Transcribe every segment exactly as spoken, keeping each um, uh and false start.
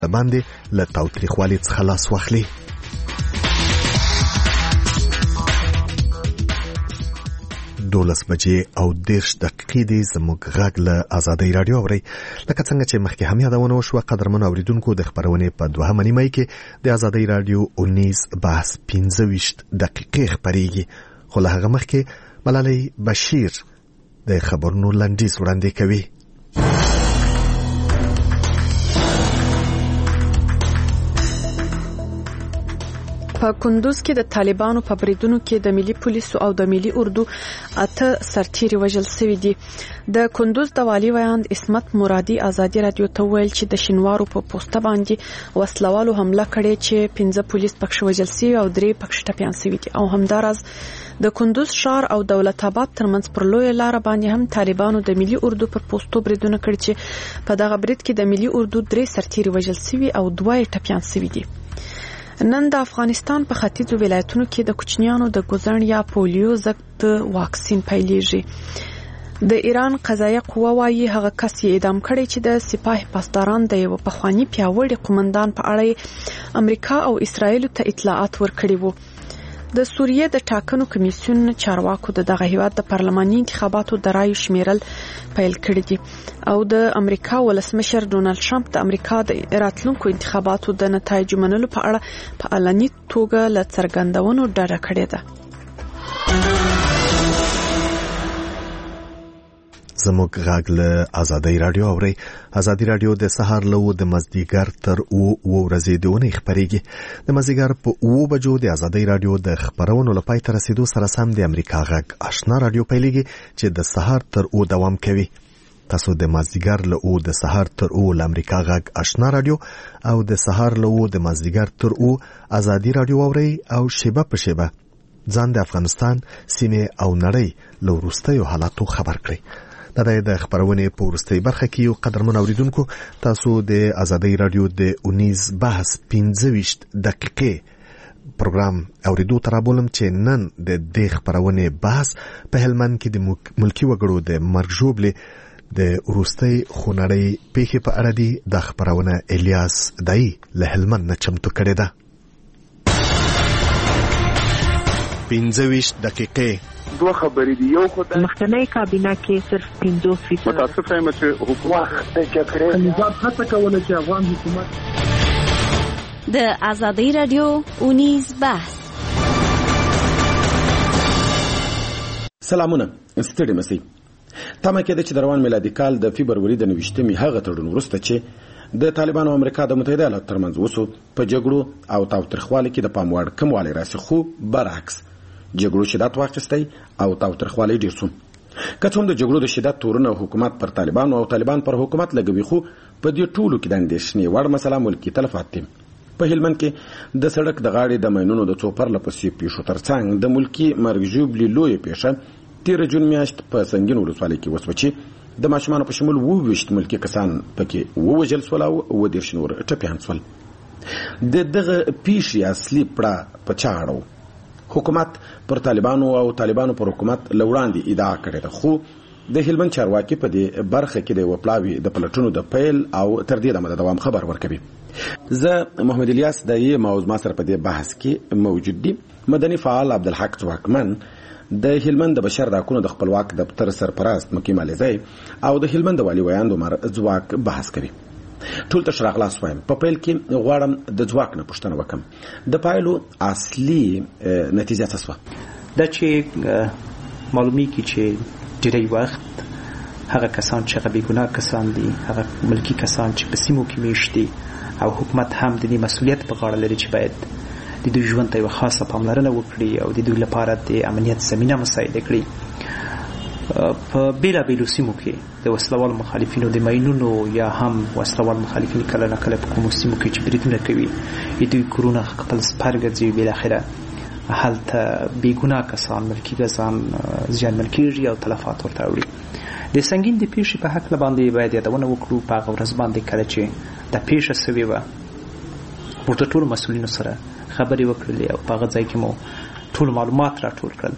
باندې له تاوتریخوالي څخه لاس واخلي. دولس بجې او دېرش دقیقې دي. زموږ غږ له ازادۍ راډیو اورئ. لکه څنګه چې مخکې هم یادونه وشوه، قدرمنو اوریدونکو، د خپرونې په دوهمه نیمه کې د ازادۍ راډیو اونیز بحث پنځه ویشت دقیقې خپرېږي. خو له هغه مخکې ملالۍ بشیر د خبرونو لنډیز وړاندې کوي. په کندوز کې د طالبانو په بریدونو کې د ملي پولیسو او د ملي اردو اته سرتیري وژل شوي دي. د کندوز د والي ویاند اسمت مرادي ازادي رادیو ته ویل چې د شینوارو په پوسټه باندې وسلوالو حمله کړې چې پنځه پولیس پکښ وژل شوي او درې پکښ ټپیان شوي دي. او همداراز د کندوز ښار او دولت آباد ترمنځ پر لویه لار باندې هم طالبانو د ملي اردو پر پوسټو بریدونه کړي چې په دغه برید کې د ملي اردو درې سرتیري وژل شوي او دوه ټپیان شوي دي. نن د افغانستان په ختیځو ولایتونو کې د کوچنیانو د ګوزن یا پولیو ضد واکسین پیلېږي. د ایران قضایه قوه وايي هغه کس یې اعدام کړی چې د سپاه پاسداران د یو پخوانی پیاوړي قومندان په اړه امریکا او اسرائیل ته اطلاعات ورکړي وو. د سوریې د ټاکنو کمیسیون چارواکو د دغه هیواد د پارلماني انتخاباتو د رایو شمیرل پیل کړی دي او د امریکا ولسمشر ډونالد ټرمپ د امریکا د راتلونکو انتخاباتو د نتایجو منلو په اړه په علني توګه له څرګندونو ډډه کړې ده. زموږ غږ له ازادۍ راډیو اورئ. ازادي راډیو د سهار له د مازدیګر تر او ورځې د اونۍ خپرېږي. د مازدیګر په او بجو د ازادۍ راډیو د خپرونو لپاره تر رسیدو سره سم د امریکا غږ آشنا راډیو پیلېږي چې د سهار تر او دوام کوي. تاسو د مازدیګر له او د سهار تر او ل امریکا غږ آشنا راډیو او د سهار له او د مازدیګر تر او ازادي راډیو اورئ او شیبه په شیبه ځان د افغانستان سیمه او نړۍ له وروستیو حالاتو خبر کړئ. دا د خبرونه په وروستۍ برخه کې یو قدرمن اوریدونکو، تاسو د ازادۍ راډیو د اونیز بحث پنځه ویشت دقیقې پروګرام اوریدو ترابولم چې نن د دې خبرونه بحث په هلمند کې د ملکی وګړو د مرګ ژوبلې د وروستۍ خونړۍ پیښې په اړه دی. د خبرونه الیاس دای له هلمند نه چمتو کړی ده. پنځه ویشت دقیقې دوه خبرې دي. یو خو د مخکنی کابینه کې صرف پنځوس فیصد متاسفه یم چې حکومت د جګړې نظام هڅه کوله چې افغان حکومت د ازادۍ راډیو اونیز بحث. سلامونه، ستړي مسئ. تمه کېده چې د روان میلادي کال د فبروري د نویشتمې هغه تړون وروسته چې د طالبانو او امریکا د متحده ایالاتو ترمنځ وسو په جګړو او تاوتریخوالي کې د پام وړ کموالی راسي، خو برعکس جګړو شدت واخیستی او تاوتریخوالی ډیر شو. که څوم د جګړو د شدت تورونه حکومت پر طالبانو او طالبان پر حکومت لګوي، خو په دې ټولو کې د اندېښنې وړ مسله ملکي تلفات دي. په هلمند کې د سړک د غاړې د ماینونو د څو پرله پسې پیښو ترڅنګ د ملکي مرګ ژوبلې لویه پیښه تېره جون میاشت په سنګین ولسوالۍ کې وسوه چې د ماشومانو په شمول اووه ویشت ملکي کسان پکې ووژل شول او اووه دېرش نور ټپیان شول. د دغه پیښې اصلي پړه په چا اړه و؟ حکومت پر طالبانو او طالبانو پر حکومت لوړاندې ادعا کړې ده، خو د هلمند چارواکي په دې برخه کې د وپلاوي د پلټونو د پیل او تر دې د دوام خبر ورکوي. زه محمد الیاس دای موضوع ما سره په دې بحث کې موجود دي. مدني فعال عبدالحق ځواکمن د هلمند د بشر د حقونو د خپلواک دفتر سرپرست مکی مالیزی او د هلمند د والي ویاند عمر ځواک بحث کوي. ټول ته شراغ لاس وایم. په پیل کې غواړم د ځواک نه پوښتنه وکم. د پایلو اصلي نتیجه څه شوه؟ دا چې معلومیږي چې ډېری وخت هغه کسان چې هغه بېګناه کسان دي، هغه ملکي کسان چې په سیمو کې میشت دي او حکومت هم د دې مسؤلیت په غاړه لري چې باید د دوی ژوند ته یوه خاصه پاملرنه وکړي او د دوی لپاره د امنیت زمینه مساعده کړي. په بیلابیلو سیمو کې د وسلوال مخالفینو د ماینونو یا هم وسلوال مخالفین کله نه کله په کومو سیمو کې چې بریدونه کوي، دوی کورونه خپل سپر ګرځوي، بالاخره هلته بېګناه کسان ملکي کسان زیانمن کېږي او تلفات ورته اوړي. د سنګین د پیښې په هکله باندې باید یادونه وکړو. په هغه ورځ باندې کله چې دا پیښه سوې وه، موږ د ټولو مسؤلینو سره خبرې وکړلې او په هغه ځای کې مو ټول معلومات راټول کړل.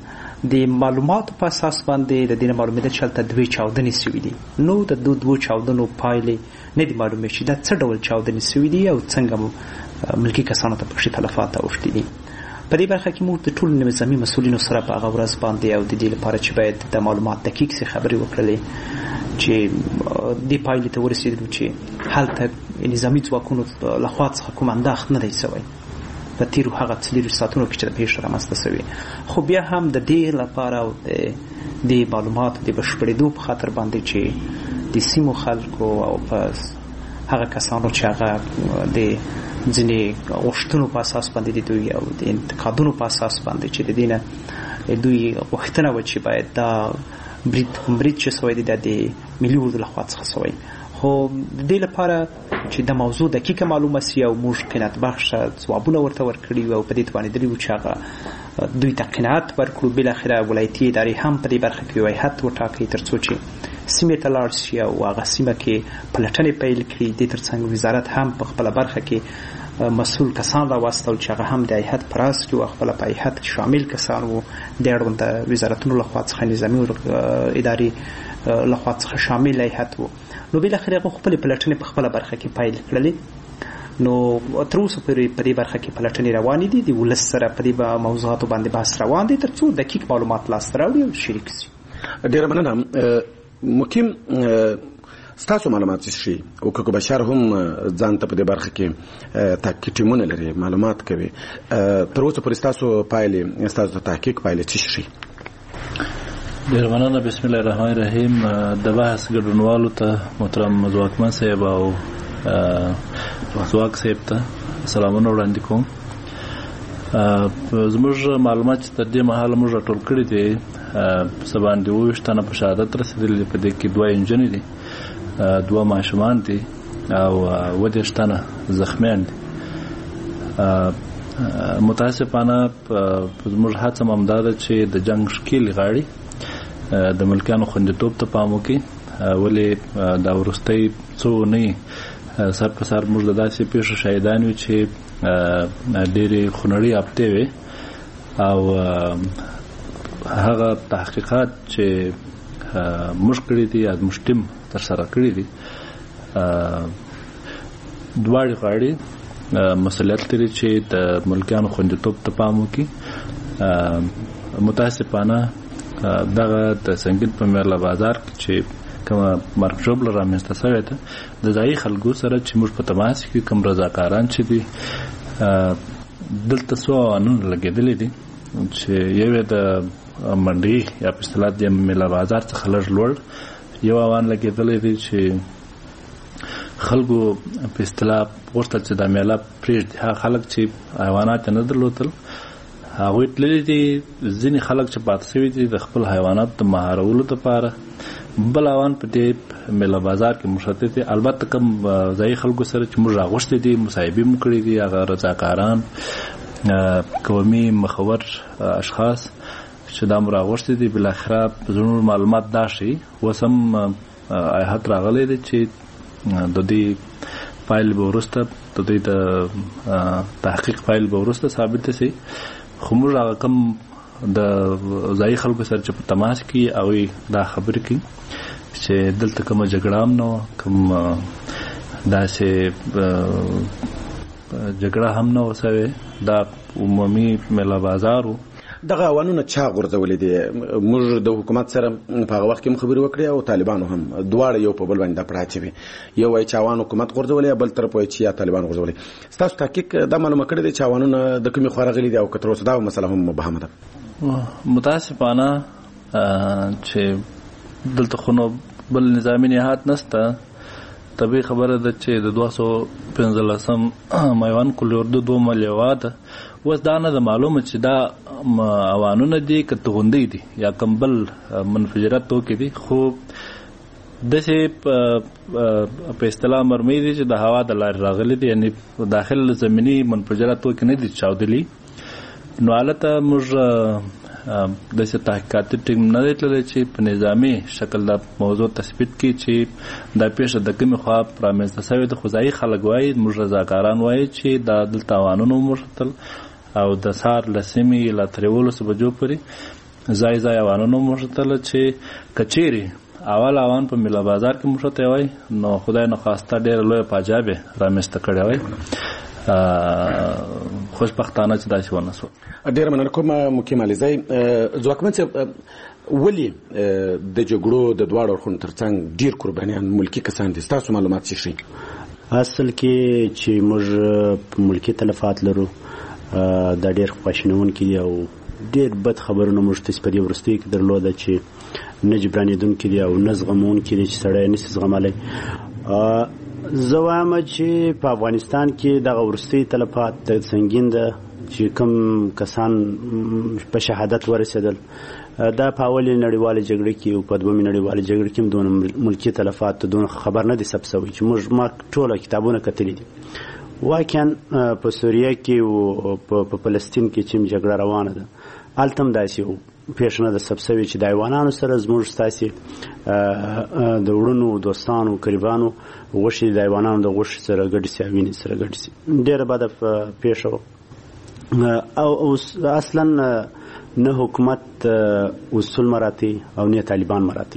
د معلوماتو په اساس باندې د دې معلومات چې هلته دوی چاودنې شوي دي نو د دوه دوه چاودنو پایلې نه دي معلومه چې دا څه ډول چاودنې شوي دي او څنګه ملکی کسانو ته پکې تلفات اوښتي دي. په دې برخه کې موږ د ټولو نظامي مسؤلینو سره په هغه ورځ باندې او د دې لپاره چې باید د معلومات دقیق سي خبرې وکړلې چې دې پایلې ته ورسېدو چې هلته نظامي ځواکونو لخوا څخه کوم انداخت نه دی شوی په تیرو هغه څلورو ساعتونو کې چې د پیښې رامنځته شوې. خو بیا هم د دې لپاره او د معلوماتو د بشپړېدو په خاطر باندې چې د سیمو خلکو او په هغه کسانو چې هغه د ځینې غوښتنو په اساس باندې د دوی او د انتقادونو په اساس باندې چې د دې نه دوی غوښتنه وه چې باید دا برید برید چې شوی دی دا د ملي اردو لخوا څخه شوی. خو د دې لپاره چې د موضوع دقیقه معلومه سي او موږ قناعت بخشه ځوابونه ورته ورکړي او په دې توانېدلي وو چې هغه دوی ته قناعت ورکړو. بالاخره ولایتي ادارې هم په دې برخه کې یو هیئت وټاکي تر څو چې سیمې ته لاړ شي او هغه سیمه کې پلټنې پیل کړي. دې تر څنګ وزارت هم په خپله برخه کې مسؤل کسان راواستل چې هغه هم د هیئت په راس کې وو، خپله په هیئت کې شامل کسان وو د اړونده وزارتونو لخوا څخه نظامي ادارې لخوا څخه شامل هیئت وو. نو بالاخره هغه خپلې پلټنې په خپله برخه کې پیل کړلې. نو تر اوسه پورې په دې برخه کې پلټنې روانې دي، د ولس سره په دې موضوعاتو باندې بحث روان دی تر څو دقیق معلومات لاسته راوړي او شریک شي. ډېره مننه. مقیم ستاسو معلومات شي او که بشر هم ځان ته په دې برخه کې تحقیق ټیمونه لري، معلومات کوي، تر اوسه پورې ستاسو پایلې ستاسو تحقیق پایلې څه شي؟ ډېر مننه. بسم الله الرحمن الرحیم. د بحث ګډونوالو ته محترم ځواکمن صاحب او ځواک صاحب ته سلامونه وړاندې کوم. زموږ معلومات چې تر دې مهاله موږ راټول کړي دي څه باندې اووه ویشت تنه په شهادت رسېدلي دي. په دې کې دوه انجنې دي، دوه ماشومان دي او اووه دېرش تنه زخمیان دي. متاسفانه زموږ هڅه همدا ده چې د جنګ ښکېلې غاړې د ملکیانو خوندیتوب ته پام وکړي. ولې دا وروستی څو اونۍ سر په سر موږ د داسې پیښو شاهدان یو چې ډېرې خونړۍ هفتې وې او هغه تحقیقات چې موږ کړي دي یا موږ ټیم ترسره کړي دي دواړې غاړې مسؤلیت لري چې د ملکیانو خوندیتوب ته پام وکړي. متاسفانه دغه د سنگین په میرلا بازار چې کومه مرګ ژوبله رامنځته شوې ده د ځایي خلکو سره چې موږ په تماس کې کوم رضاکاران چې دي دلته څو اوانونه لګېدلي دي چې یو یې د منډۍ یا په اصطلاح د میرلا بازار څخه لږ لوړ یو اوان لګېدلی دی چې خلکو په اصطلاح غوښتل چې دا میله پرېږدي. هغه خلک چې حیوانات یې نه درلودل هغوی تللي دي. ځینې خلک چې پاتې شوي دي د خپل حیوانات د مهارولو دپاره. بل اوان په دې میله بازار کې مشتت دي. البته کوم ځایي خلکو سره چې موږ راغوښتي دي مصاحبې مو کړي دي هغه رضاکاران قومي مخور اشخاص چې دا مو راغوښتي دي. بالاخره زموږ معلومات دا ښیي اوس هم هیئت راغلی دی چې د دې پایلې به وروسته د دوی د تحقیق پایلې به وروسته ثابته شي. خو موږ هغه کوم د ځایي خلکو سره چې په تماس کې هغوی دا خبرې کوي چې دلته کومه جګړه هم نه وه، کوم داسې جګړه هم نه وه شوې، دا عمومي میله بازار و. دغه اوانونه چا غورځولي دي؟ موږ د حکومت سره په هغه وخت کې هم خبرې وکړې او طالبانو هم، دواړه یو په بل باندې دا پړه اچوي. یو وایي چې اوان حکومت غورځولی، بل طرف وایي چې یا طالبان غورځولی. ستاسو تحقیق دا معلومه کړې دی چې اوانونه د کومې خوا راغلي دي او که تر اوسه دا مسله هم مبهمه ده؟ متاسفانه چې دلته خو نو بل نظامي نهاد نشته. طبیعي خبره ده چې د دوه سوه پنځلسم میوان کلي اردو دوه ملیوه ده. اوس دا نه ده معلومه چې دا اوانونه دي که توغندۍ دي یا کوم بل منفجرات توکي دي، خو داسې په اصطلاح مرمۍ دي چې د هوا د لارې راغلي دي، یعنې داخل زمیني منفجرات توکي نه دي چاودلي. نو هلته موږ داسې تحقیقاتي ټیم نه دی تللی چې په نظامي شکل دا موضوع تثبیت کړي چې دا پیښه د کومې خوا رامنځته شوې ده. خو ځایي خلک وایي، موږ رضاکاران وایي چې دا دلته اوانونه وموښتل او د سهار له سیمې له تر یولسو بجو پورې ځای ځای اوانونو مشتل چې کچيري اول اوان په ملا بازار کې مشته وای نو خدای نه خواسته ډېر لوی پاجابه رامسته کړی وای خوشبختانه چې داسې ونه سو. ډېر مننه کوم مکیم علي ځواکمن صاحب، ولې د جګړو د دواړو اړخونو ترڅنګ ډېر قربانیان ملکی کسان دي؟ تاسو معلومات څه شي؟ اصل کې چې موږ ملکی تلفات لرو دا ډېر خواشینونکي دي او ډېر بد خبرونه موږ ته په دې وروستیو کې درلوده چې نه جبرانېدونکي دي او نه زغمونکي دي چې سړی نشي زغملی. زه وایم چې په افغانستان کې دغه وروستي تلفات د سنګین ده چې کوم کسان په شهادت ورسېدل دا په اولې نړیوالې جګړې کې او په دویمې نړیوالې جګړې کې هم دونه ملکي تلفات دونه خبر نه دي ثبت شوی چې موږ ما ټوله کتابونه کتلي دي. واقعا په سوریه کې او په فلسطین کې چې جګړه روانه ده هلته هم داسې پیښه نه ده ثبت شوې چې د حیوانانو سره زموږ ستاسې د وړونو دوستانو قریبانو غوښې د حیوانانو د غوښې سره ګډې شي او وینې سره ګډې شي. ډېره بده پیښه وه او اصلا نه حکومت اصول مراتی او نه طالبان مراتی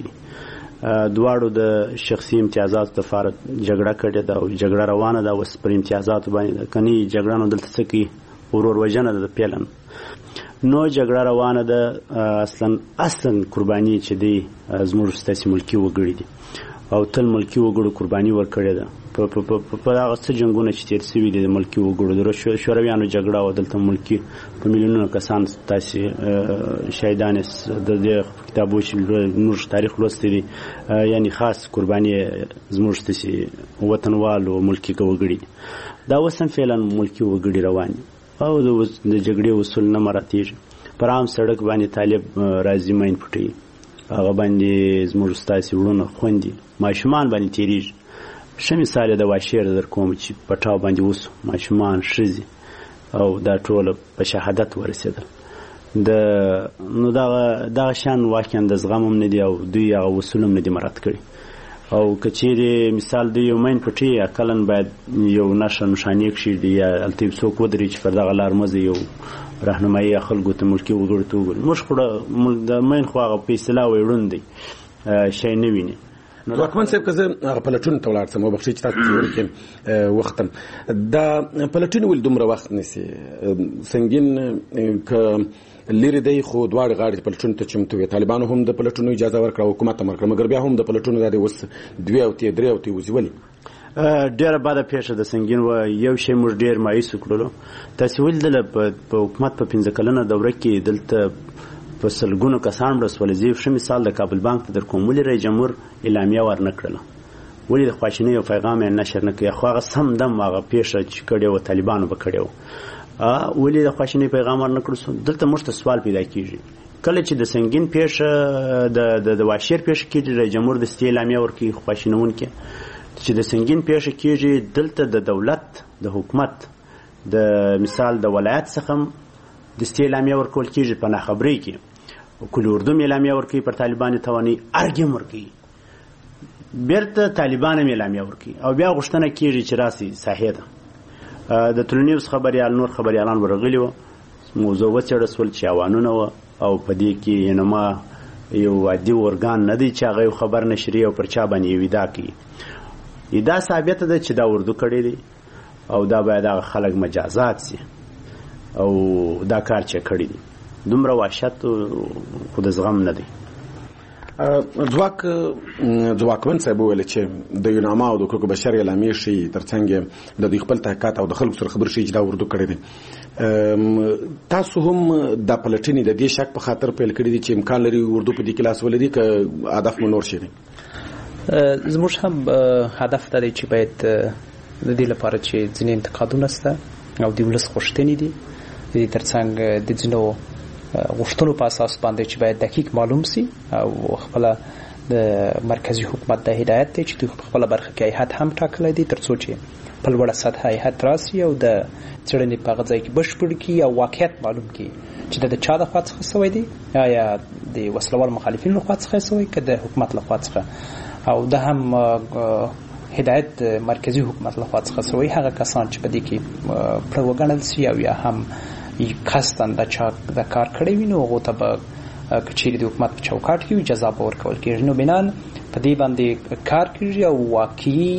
دواړو د شخصي امتیازاتو لپاره جګړه کړې ده او جګړه روانه ده اوس پر امتیازاتو باندې کني جګړه نو دلته څه کوي ورور وژنه ده پیلن نو جګړه روانه ده. اصلا اصلا قرباني چې دی زموږ ستاسې ملکي وګړي دي او تل ملکي وګړو قرباني ورکړې ده په هغه څه جنګونه چې تېر شوي دي د ملکي وګړو د شورویانو جګړه او دلته ملکي په میلیونونو کسان تاسې شهیدان د دې کتابو چې موږ تاریخ لوستی دي یعنی خاص قرباني زموږ ستاسې وطنوال او ملکي وګړي دا اوس هم فعلا ملکي وګړي روان دي او د جګړې اصول نه مراتیږي. پر عام سړک باندې طالب راځي ماین پټوي هغه باندې زموږ ستاسې وړونه خوندي ماشومان باندې تېرېږي. ښه مثال یې د واشیر در کوم چې پټاو باندې اوس ماشومان ښځې او دا ټوله په شهادت ورسېدل د نو دغه دغه شان واقعا د زغم هم نه دي او دوی هغه اصول هم نه دي مراعت کړي او که چیرې مثال دوی یو مین پټي اقلا باید یو نښه نښانې کښېږدي یا هلته یو څوک ودرېږي چې پر دغه لار مزه یو راهنمایي خلکو ته ملکي وګړو ته وګوري. موږ خو د مین خو هغه په اصطلاح وایي ړوند دی شی نه ویني. ځواکمن صاحب که زه هغه پلټون ته ولاړ شم وبخښئ چې تاسو تیوري کې وختم دا پلټون ولې دومره وخت نیسي؟ سنګین که لري دی خو دواړه غاړې پلټون ته چمتو وي طالبانو هم د پلټونو اجازه ورکړه حکومت هم ورکړه مګر بیا هم د پلټونو دا دی اوس دوې او درې او وځي. ولې ډېره بده پیښه د سنګین و یو شی موږ ډېر مایوس کړلو. تاسې ولیدله په حکومت په پنځه کلنه دوره کې دلته په سلګونو کسان مړه سول. زه ښه مثال د کابل بانک ته در کوم ولې رئیس جمهور اعلامیه ورنه کړله ولې د خواشینۍ او پیغام یې نشر نه کړی خو هغه سم دم هغه پیښه چې کړې وه طالبانو به کړې وه ولې د خواشینۍ پیغام ورنه کړو. دلته موږ ته سوال پیدا کېږي کله چې د سنګین پیښه د واشیر پیښه کېږي رئیس جمهور دستې اعلامیه ورکوي خواشینونکې چې د سنګین پیښه کېږي دلته د دولت د حکومت د مثال د ولایت څخه دستې اعلامیه ورکول کېږي په ناخبرۍ کې کل اردوم اعلامیه ورکوي پر طالبان تواني ارګم ورکوي بیرته طالبان هم اعلامیه ورکوي او بیا غوښتنه کېږي چې راسي ساحې ته د ټولنیز خبریال نور خبریالان ورغلي وو موضوع وڅېړل سول چې اوانونه وه او په دې کې انما یو عادي ارګان نه دی چې هغه یو خبر نشري او پر چا باندې یو ادعا کوي. ادعا ثابته ده چې دا اردو کړی دی او دا باید هغه خلک مجازات سي او دا کار چې کړی دی دومره وحشت خو د زغم نه دی. ځواک ځواکمن صاحب وویل چې د یوناما او د حقوق بشر اعلامیې ښیي ترڅنګ د دوی خپل تحقیقات او د خلکو سره خبرې ښیي چې دا اردو کړی دی. تاسو هم د پلټنې د دې شک په خاطر پیل کړي دي چې امکان لري اردو په دې کې لاس ولري که هدف مو نور شي دی؟ زموږ هم هدف دا دی چې باید د دې لپاره چې ځینې انتقادونه شته او د ولس غوښتنې دي د دې ترڅنګ د ځینو غوښتنو په اساس باندې چې باید دقیق معلوم سي او خپل د مرکزی حکومت د هدایت دی چې دوی خپل برخه کې هیئت هم ټاکلی دی ترڅو چې په لوړه سطح هیئت راسي او د څېړنې په هغه ځای کې بشپړ کړي او واقعیت معلوم کړي چې د چا د خوا څخه شوی دی یا د وسلوال مخالفینو له خوا څخه شوی که د حکومت له خوا څخه او د هم هدایت مرکزی حکومت له خوا څخه شوی هغه کسان چې په دې کې پړه وګڼل سي او یا هم قصداً د چا د کار کړی وي نو هغو ته به کچېری د حکومت په چوکاټ کې جزا به ورکول کېږي. نو بنان په دې باندې کار کېږي او واقعي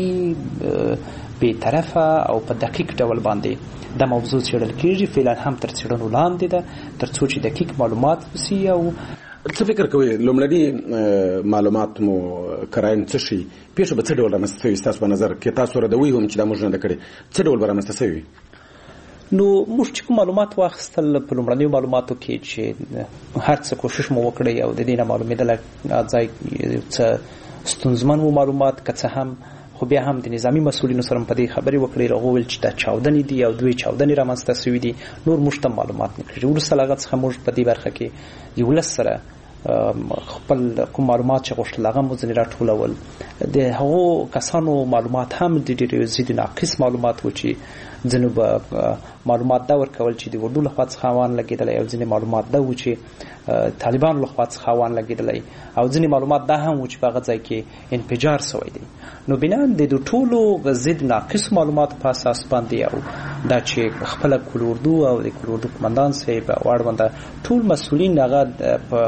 بې طرفه او په دقیق ډول باندې د موضوع څېړل کېږي. فعلا هم تر څېړنو لاندې ده تر څو چې دقیق معلومات وسي. او څه فکر کوئ لومړني معلومات مو کرایم څه شي پیښه به څه ډول رامنځته شوي ستاسو په نظر کې تاسو ردوي هم چې دا موږ نه ده کړې څه ډول به رامنځته شوي؟ نو موږ چې کوم معلومات واخیستل په لومړنیو معلوماتو کې چې هر څه کوشش مو وکړی او د دې نه معلومېدله ځای څه ستونزمن مو معلومات که څه هم خو بیا هم د نظامی مسؤلینو سره په دې خبرې وکړې هغه ویل چې دا چاودنې دي او دوی چاودنې رامنځته شوي دي. نور موږ ته معلومات نه کړي. وروسته له هغه څخه موږ په دې برخه کې یولس سره خپل کوم معلومات چې غوښتل هغه مو ځینې راټولول. د هغو کسانو معلومات هم د ډېرې ضد ناقص معلومات و چې ځینو به معلومات دا ورکول چې د اردو له خوا څخه اوان لګېدلی او ځینې معلومات دا و چې طالبانو له خوا څخه اوان لګېدلی او ځینې معلومات دا هم و چې په هغه ځای کې انفجار شوی دی. نو بنا د دې ټولو ضد ناقص معلوماتو په اساس باندې او دا چې خپله کل اردو او د کل اردو قمندان صاحب او اړونده ټول مسؤلین هغه په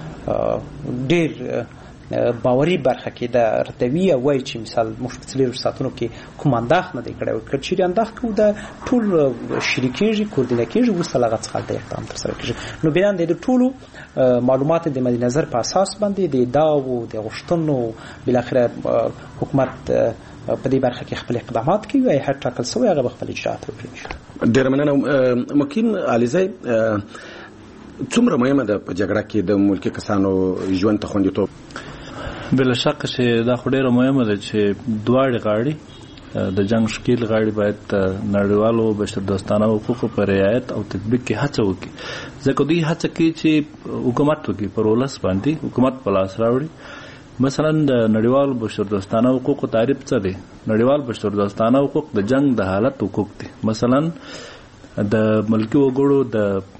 ډېر باوري برخه کې د رتوی او وای چې مثال موږ په څلورو ساعتونو کې کوم انداخ نه دی کړی او کله چې انداخ کوو دا ټول شریکېږي کوردینه کېږي وروسته له هغه څخه د اقدام ترسره کېږي. نو بیا د ټولو معلومات د مد نظر په اساس باندې د ادعاو د غوښتنو بالاخره حکومت په دې برخه کې خپل اقدامات کوي او هر ټاکل شوی هغه خپل اجراءات وکړي. ډېر مننه. ممکن علیزی څومره مهمه ده په جګړه کې د ملکي کسانو ژوند ته خوندیتوب؟ بلا شک چې دا خو ډېره مهمه ده چې دواړې غاړې د جنگ ښکېل غاړې باید نړیوالو بشردوستانه حقوقو په رعایت او تطبیق کې هڅه وکړي. ځکه دوی هڅه کوي چې حکومت وکړي پر ولس باندې حکومت په لاس راوړي. مثلا د نړیوالو بشردوستانه حقوقو تعریف څه دی؟ نړیوال بشردوستانه حقوق د جنگ د حالت حقوق دي. مثلا د ملکی وګړو د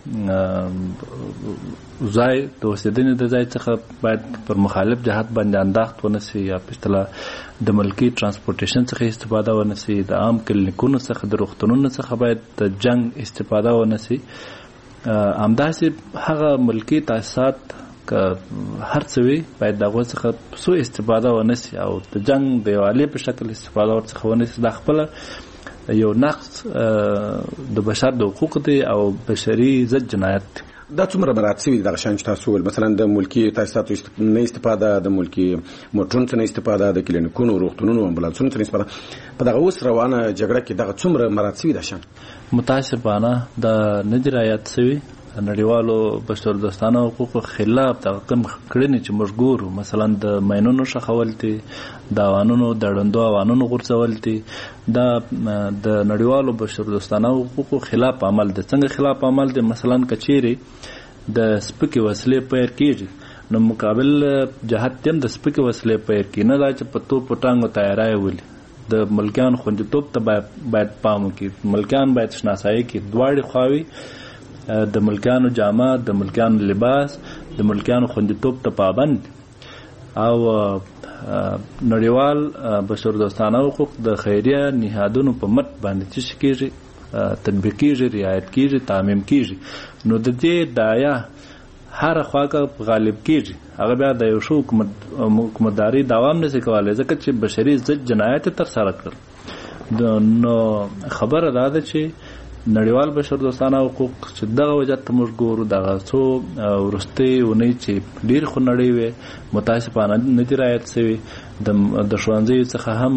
ځای د اوسېدنې د ځای څخه باید پر مخالف جهت باندې انداخت ونسي یا په اصطلاح د ملکی ترانسپورټیشن څخه استفاده ونسي. د عام کلینیکونو څخه د روغتونونو څخه باید د جنگ استفاده ونسي. همداسې هغه ملکی تاسیسات که هر څه وي باید د هغو څخه څو استفاده ونسي او د جنگ د یو آلې په شکل استفاده ورڅخه ونسي. دا خپله یو نقض د بشر د حقوق دی او بشري ضد جنایت دی. دا څومره مراعات شوي دي دغه شیان چې تاسو وویل؟ مثلا د ملکي تاسیساتو نه استفاده، د ملکي موټرونو څخه نه استفاده، د کلینیکونو روغتونونو امبولانسونو څخه نه استفاده. په دغه اوس روانه جګړه کې دغه څومره مراعات شوي دا شیان؟ متاسفانه دا نه دي رعایت شوي. نړیوالو بشردوستانه حقوقو خلاف دغه کم کړنې چې موږ ګورو، مثلا د ماینونو ښخول دي، د اوانونو د ړندو اوانونو غورځول دي، دا د نړیوالو بشردوستانه حقوقو خلاف عمل دی. څنګه خلاف عمل دی؟ مثلا که چیرې د سپکې وسلې پیر کېږي نو مقابل جهت هم د سپکې وسلې پیر کړي، نه دا چې په توپ و ټانګو تیاری ولي. د ملکیانو خوندیتوب ته باید پام وکړي. ملکیان باید شناسایي کړي دواړې خواوې، د ملکیانو جامه، د ملکیانو لباس، د ملکیانو خوندیتوب ته پابند. او نړیوال بشردوستانه حقوق د خیریه نهادونو په مټ باندې چې کېږي تطبیق کېږي، رعایت کېږي، تعمیم کېږي. نو د دې دایا هر خواګه غالب کېږي، هغه بیا د یو شو حکومتداري دوام نشي کولای ځکه چې بشري ضد جنایت ترسره کړل. نو خبره دا ده چې نړیوال بشردوستانه حقوق چې دغه وجه ته موږ ګورو دغه څو وروستۍ اونۍ چې ډېرې خونړۍ وې متاسفانه نه دي رعایت شوي. د ښوونځیو څخه هم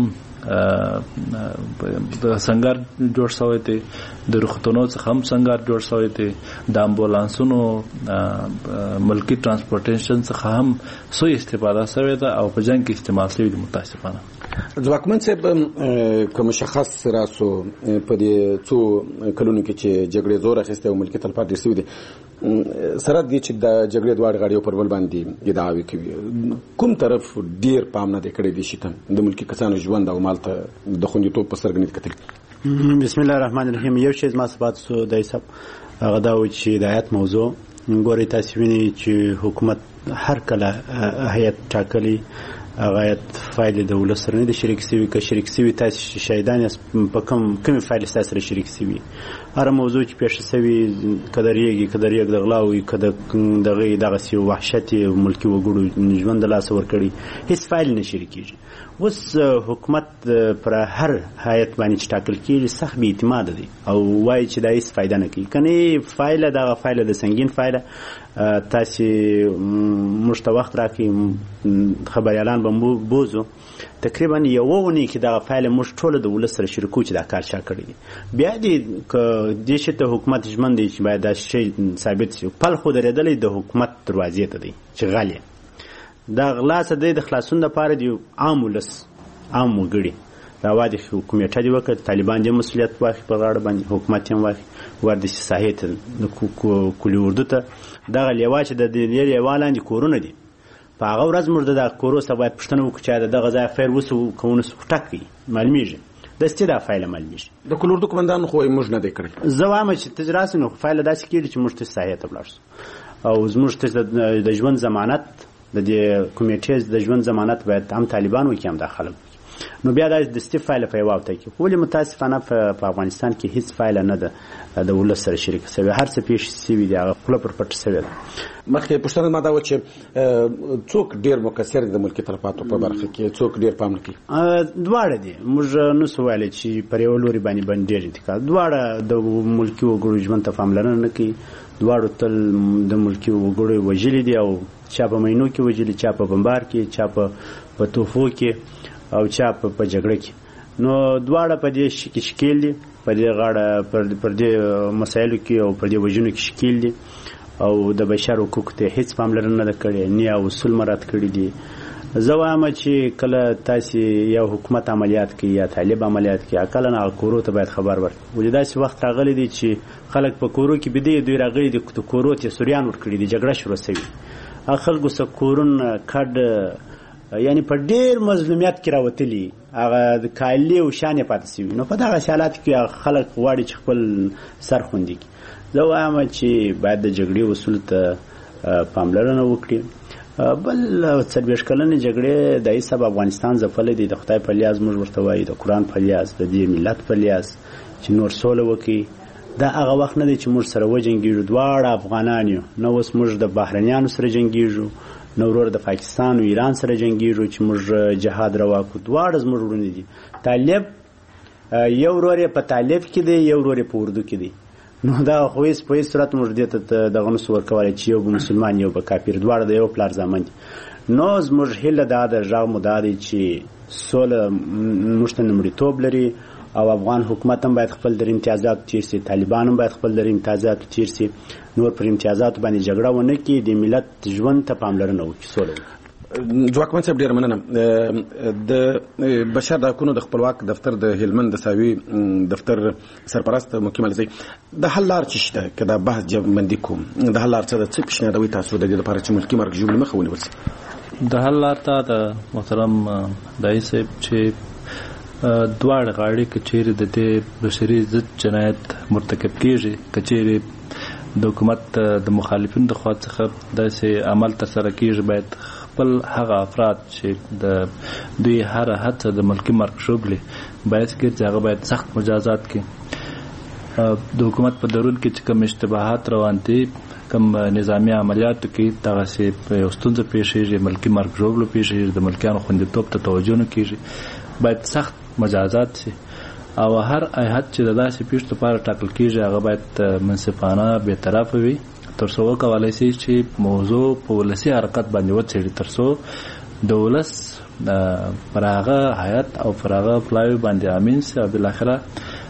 د سنګر جوړ شوی دی، د روغتونو څخه هم سنګر جوړ شوی دی، د امبولانسونو ملکي ترانسپورټیشن څخه هم څو استفاده شوې ده او په جنګ کې استعمال شوي دي متاسفانه. ځواکمن صاحب که مشخص راسو په دې څو کلونو کې چې جګړې زور اخیستی او ملکي تلفات ډېر شوي دي، سره دې چې د جګړې دواړې غاړې پر بل باندې ادعاوې کوي، کوم طرف ډېر پام نه دی کړی دې شي ته د ملکي کسانو ژوند او مال ته د خوندیتوب په سترګه نه کتل؟ بسم الله الرحمن الرحیم. یو شی زما ثبات سو د حساب هغه دا و چې د هیات موضوع ګوري تاسو ویني چې حکومت هر کله هیات ټاکلي هغه فایل د ولس سره نه د شریک سوي که شریک سوي تاسو شهیدان په کوم کوم فایل تاسو سره شریک سوي هر موضوع چې پیښ سوي کدرېږي کدرېږي د غلاوي کده دغه دغه سی وحشت ملکی وګړو ژوند لاس ور کړی هیڅ فایل نه شریکيږي. اوس حکومت پر هر هیئت باندې چې ټاکل کیږي سخت بې اعتماد دي او وایي چې دا هیڅ فایده نه کوي. کني فایل دغه فایل د سنگین فایل تاسو موږ ته وخت راکړي خبريالان به بوزو تقریبا یو ونی کې دا فایل موږ ټول د ولس سره شریکو چې دا کار چا کړی بیا دې ک د شته حکومت ژمن دي چې باید دا شی ثابت شي. پل خو درېدلې د حکومت دروازې ته دی چې غالي دا غلاس د خلاصون لپاره دی عام ولس عام وګړي دا وادي حکومت دی وکړ طالبان د مسولیت واخی په غاړه باندې حکومت هم واخی ور د صحیح د کلی اردو ته دا لیوا چې د دې لیوالاندې کورونه دي په هغه ورځ موږ د کورو څخه باید پښتنه وکړو چې د غزا فیر وسو کوونه ټاکي معلومیږي د ستې دا فایل معلومیږي د کلور دوکمندان خو موږ نه دی کړی زوامه چې تجراس نو فایل داسې کېږي چې موږ ته صحیح ته بلارس او زموږ ته د ژوند ضمانت د دې کمیټې د ژوند ضمانت باید هم طالبان وکړي هم داخله نو بیا د دستي فایل په واوته کې ولې متاسفانه په افغانستان کې هیڅ فایل نه ده د ولس سره شریک سوي هر څه پیښ سوي دی هغه خپل پر پټ سوي مخکې پښتنه ماده و چې څوک ډیر مکثر د ملکی تلفاتو په برخه کې څوک ډیر پام کوي دواړه دي موږ نو سوال چې پر یو لوري باندې باندې انتقال دواړه د ملکی وګړو ژوند ته پاملرنه نه کوي دواړو تل د ملکی وګړو وجلي دي او چا په مینو کې وجلي چا په بمبار کې چا په توفو کې او چا په جګړه کې نو دواړه په دې شکی شکیل دي په دې غاړه پر دې مسایلو کې او پر دې وجنو کې شکیل دي او د بشر حقوق ته هیڅ پاملرنه نه کړي نه او اصول مراد کړي دي. زه وایم چې کله تاسو یو حکومت عملیات کوي یا طالب عملیات کوي اکل نه کورو ته باید خبر ورکړي وجدا چې وخت راغلی دی چې خلک په کورو کې بده دوی راغلي دي کورو ته سوریان ور کړی دي جګړه شروع شوی خلکو سره کورون کډ یعنی په ډیر مظلومیت کې راوتلی هغه د کالی او شان پاتې شي نو په دغه حالات کې خلک غواړي چې خپل سر خوندي زه وایم چې باید د جګړې اصول ته پاملرنه وکړي بل څلوېښت کلنې جګړې د ایسب افغانستان ځپلې دي د خدای په لیاز موږ ورته وایو د قرآن په لیاز د دې ملت په لیاز چې نور سوله وکړي دا هغه وخت نه دی چې موږ سره وجنګېږو دواړه افغانان یو نه اوس موږ د بهرنیانو سره جنګېږو نو ورور د پاکستان او ایران سره جنگیږو چې موږ جهاد روا کو دواړه زموږ ورونه دي طالب یو ورور په طالب کې دی یو ورور په اردو کې دی نو دا خو هیڅ په هیڅ صورت موږ دې ته دغه نو سور کولای چې یو مسلمان یو په کافر دواړه د یو پلار زامن نو زموږ هله دا د ژغ مداري چې سوله موږ ته نمړیتوب لري او افغان حکومت هم باید خپل در امتیازات تیر سي طالبان هم باید خپل در امتیازات تیر سي نور پر امتیازات باندې جګړه ونه کړي د ملت ژوند ته پاملرنه وکړي سوله ځواکمن صاحب ډیر مننه د بشر د حقوقو د خپلواک دفتر د هلمند د ساوي دفتر سرپرست مکمل زی د حل لار چې شته کدا بحث جمندي کوم د حل لار څه د څه پیشنهادوي تاسو د دې لپاره چې ملکی مرګ جوړ مخه ونیول شي د حل لار ته د محترم دای صاحب چې دواړه غاړي کچېره د دې بشري ضد جنایت مرتکب کیږي کچېره د حکومت د مخالفینو د خوا څخه داسې عمل ترسره کیږي باید خپل هغه افراد چې د دوی هر هڅه د ملکی مرګ شوبلي باید چې هغه باید سخت مجازات کړي د حکومت په درون کې چې کوم اشتباهات روان دي کوم نظامی عملیاتو کې دغه سي په ستونزه پیښیږي ملکی مرګ شوبلو پیښیږي د ملکیانو خوندیتوب ته توجه نه کیږي باید سخت مجازات شي او هر ایت چې د داسې پیښو لپاره ټاکل کیږي هغه باید منصفانه به طرفه وي تر څو کولای شي چې موضوع په ولسي حرکت باندې وڅېړي تر څو د ولس پر هغه حیات او پر هغه پلاوی باندې امین سي او بالاخره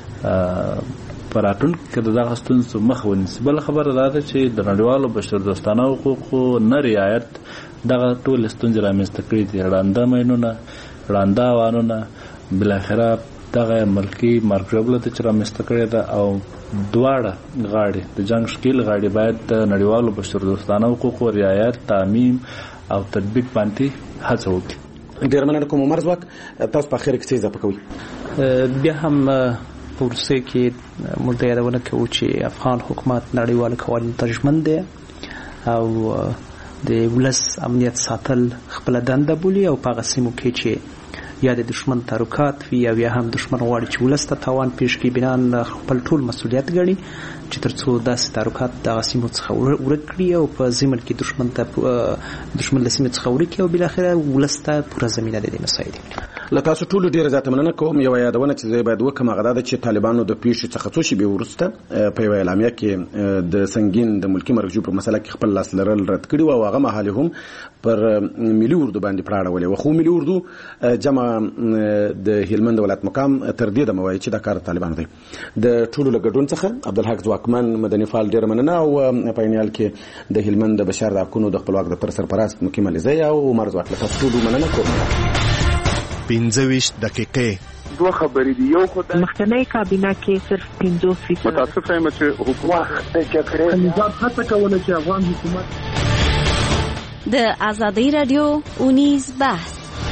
پراتون کې دغه ستونزو مخ ونیسي. بل خبره دا ده چې د نړیوالو بشر دوستانه حقوقو نه رعایت دغه ټول ستونزې رامنځته کړي دي ړانده مینونه ړانده عوانونه بالاخره دغه ملکی مرګ ژوبله ته چې رامنځته کړې ده او دواړه غاړې د جنګ شکیل غاړې باید د نړیوالو بشر دوستانه حقوقو رعایت تعمیم او تطبیق باندې هڅه وکړي. ډېر مننه کوم عمر ځواک تاسو په اخر کې څه اضافه کوئ؟ بیا هم په وروستیو کې موږ یادونه کوو چې افغان حکومت نړیوالو قوانینو ته ژمن دی او د ولس امنیت ساتل خپل دنده بولي او په هغه سیمو کې چې یا د دشمن تحرکات وي او یا هم دشمن غواړي چې ولس ته تاوان پیښ کړي بنا خپل ټول مسؤلیت ګڼي چې ترڅو داسې تحرکات دغه سیمو څخه ورک کړي او په ضمن کې دشمن ته دشمن له سیمې څخه ورک کړي او بالاخره ولس ته پوره زمینه د دې مسایل له تاسو ټولو ډیره زیاته مننه کوم. یو یادونه چې زه باید وکم هغه ده چې طالبانو د پیښې څخه څو شېبې وروسته په یوه اعلامیه کې د سنگین د ملکي مرکزو په مسله کې خپل لاس لرل رد کړي او هغه مهال هم پر ملي اردو باندې پراړه ولې و خو ملي اردو جمع د هلمند ولایت مقام تر دې د موایي چې د کار طالبانو دی د ټولو لګډون څخه عبدالحق ځواکمن مدني فعال ډیر مننه او په یال کې د هلمند د بشار د حقونو د خپلواک د تر سرپرست مقیم علیزی او عمر ځواک له تاسو ټولو مننه کوم. پنځه دقیقې دوه خبرې دي. یو خو د مخکنی کابینه کې صرف پنځوس فیصد متاسفه یم چې حکومت د جګړې نظام هڅه کوله چې افغان حکومت د آزادۍ رادیو اونیز بحث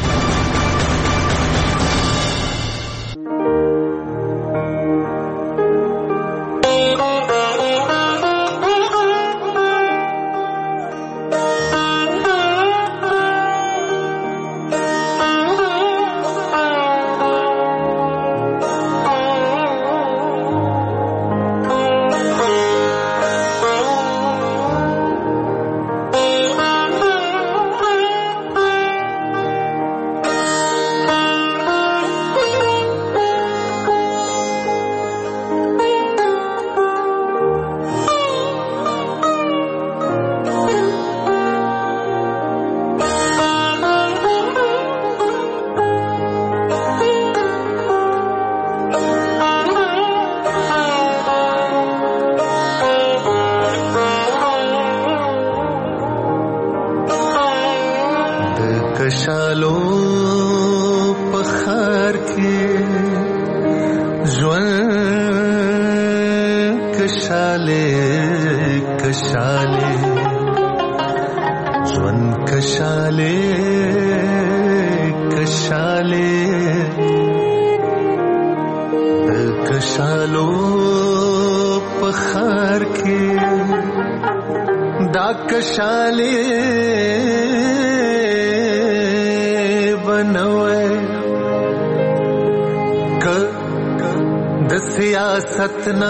کشالو پخار کې ژوند کشاله کشاله ژوند کشاله کشاله کشالو پخار کې دا کشاله بنوے ک د سیاست نا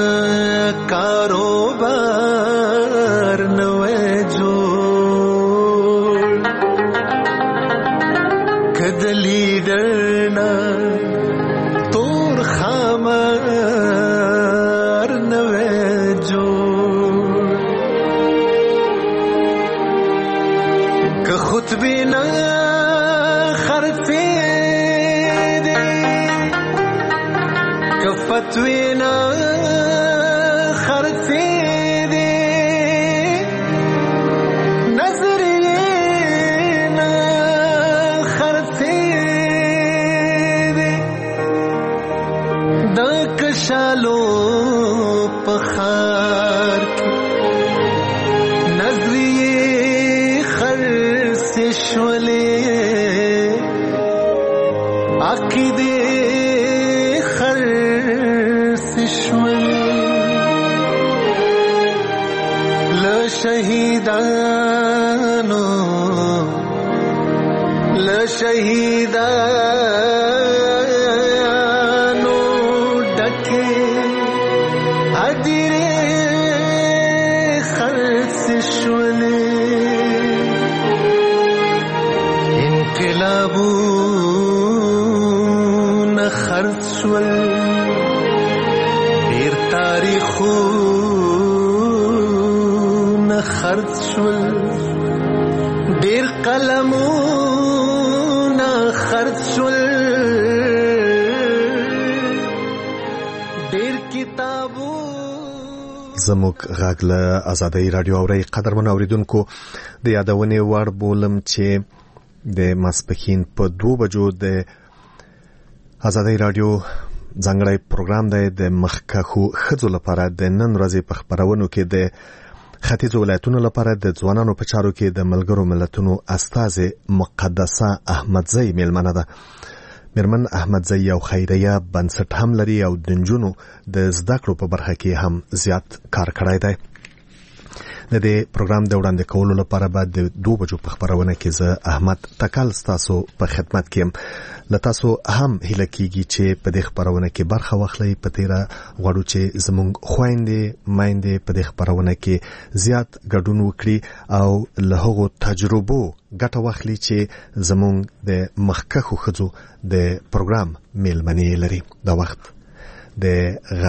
کاروبار نوے جو کد لیڈر نا تور خامار نوے جو ک خطبی نا فتوینا خرچی دی نظرینا خرچی دی دا کشالو پخار نظریه خرچی شولی عقیده شهیدانو لشهیدانو ډکه ادیره خرڅ شولې انقلابونه خرڅ شول ډیر تاریخو خرڅ شول ډیر قلمونه خرڅ شول ډیر کتابو زموږ غږ له آزادۍ رادیو اوري قدرمن اوریدونکو د یادونې وړ بولم چې د ماسپخین په دوه بجو د آزادۍ رادیو ځانګړی پروګرام دی د مخکښو ښځو لپاره د نن ورځې په خپرونو کې د ختیځو ولایتونو لپاره د ځوانانو په چارو کې د ملګرو ملتونو استازه مقدسه احمدزی میلمنه ده. میرمن احمدزی یو خیریه بنسټ هم لري او د نجونو د زده کړو په برخه کې هم زیات کار کړی دی. د دې پروګرام د وړاندې کولو لپاره بعد د دوه بجو په خبرونه کې زه احمد تکل تاسو په خدمت کې ل تاسو هم هله کیږي چې په دې خبرونه کې برخه واخلئ په تیرا غواړو چې زموږ خويندې مایندې په دې خبرونه کې زیات ګډون وکړي او له هغو تجربو ګټه واخلي چې زموږ د مخکخو خزو د پروګرام میلمنې لري دا وخت د